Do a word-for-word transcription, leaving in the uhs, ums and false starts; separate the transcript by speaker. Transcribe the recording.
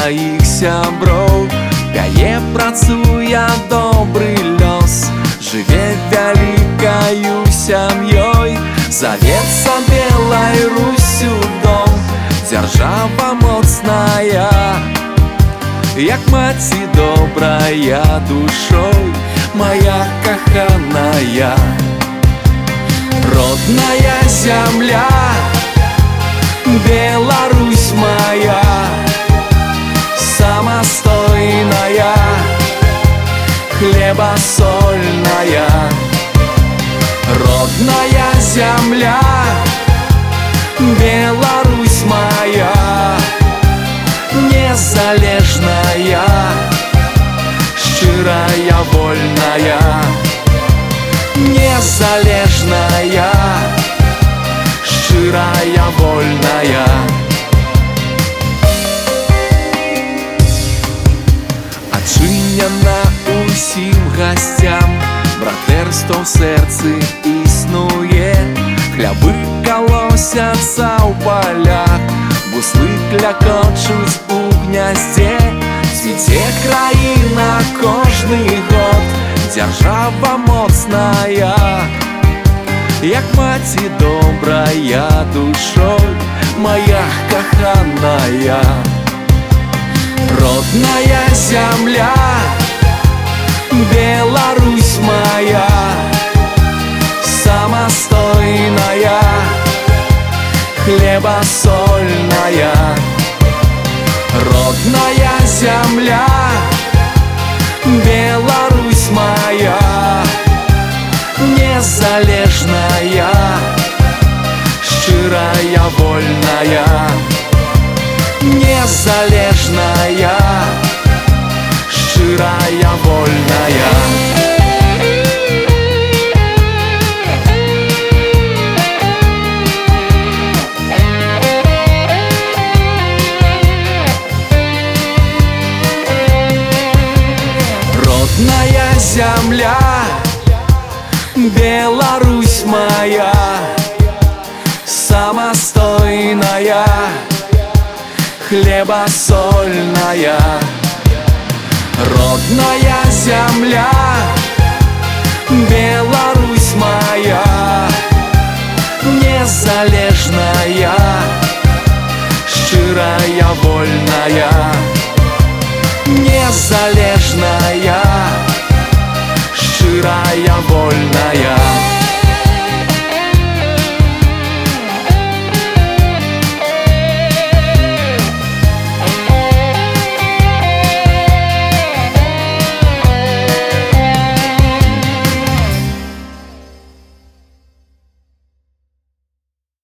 Speaker 1: маіх сяброў, пяе, працуе добры лёс, жыве вялікаю сям'ёй, завецца белай Русю дом. Дзяржава моцная, як маці добрая душой, моя каханая. Родная земля, Беларусь моя, самостойная, хлебосольная. Родная земля, Беларусь моя, незалежная, шчырая, вольная. Незалежная, шчырая, вольная. Адчынена усім гасцям, братэрства ў сэрцы існуе. Хлябы калосяцца ў палях, буслы клякочуць у гняздзе. Цвіце краіна кожны год, дзяржава моцная, як маці добрая душой, моя каханая. Родная земля, Беларусь моя, самостойная, хлебосольная. Родная земля, Беларусь моя, незалежная, шчырая, вольная. Незалежная, шчырая, вольная. Родная земля, Беларусь моя, самостойная, хлебосольная. Родная земля, Беларусь моя, незалежная, шчырая, вольная. Незалежная,